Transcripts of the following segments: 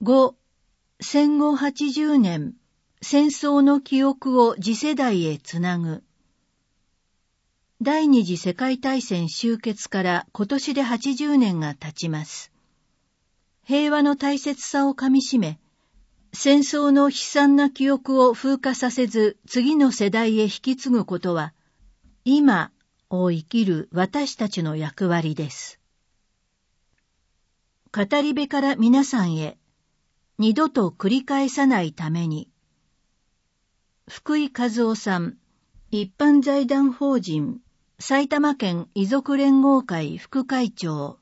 5、戦後80年、戦争の記憶を次世代へつなぐ。第二次世界大戦終結から今年で80年が経ちます。平和の大切さをかみしめ、戦争の悲惨な記憶を風化させず次の世代へ引き継ぐことは、今を生きる私たちの役割です。語り部から皆さんへ、二度と繰り返さないために。福井和夫さん、一般財団法人、埼玉県遺族連合会副会長。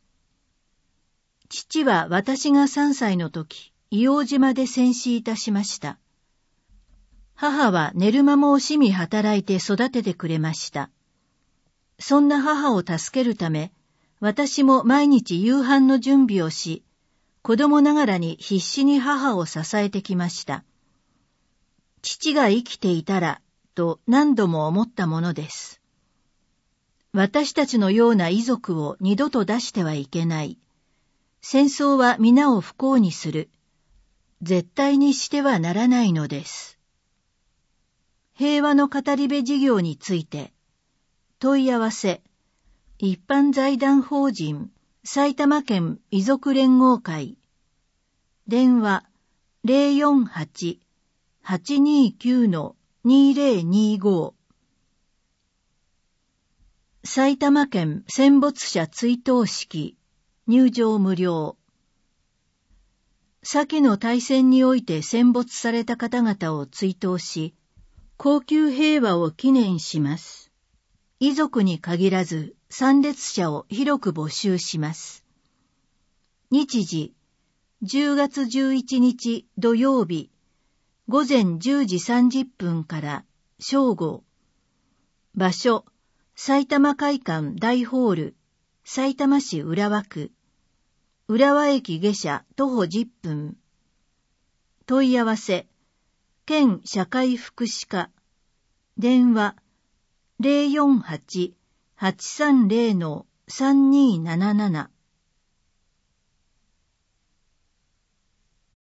父は私が3歳の時、硫黄島で戦死いたしました。母は寝る間も惜しみ働いて育ててくれました。そんな母を助けるため、私も毎日夕飯の準備をし、子供ながらに必死に母を支えてきました。父が生きていたら、と何度も思ったものです。私たちのような遺族を二度と出してはいけない。戦争は皆を不幸にする。絶対にしてはならないのです。平和の語り部事業について、問い合わせ、一般財団法人、埼玉県遺族連合会、電話048-829-2025、埼玉県戦没者追悼式、入場無料。先の大戦において戦没された方々を追悼し、恒久平和を記念します。遺族に限らず参列者を広く募集します。日時、10月11日土曜日、午前10時30分から正午。場所、埼玉会館大ホール、さいたま市浦和区。浦和駅下車徒歩10分。問い合わせ、県社会福祉課。電話、048-830-3277。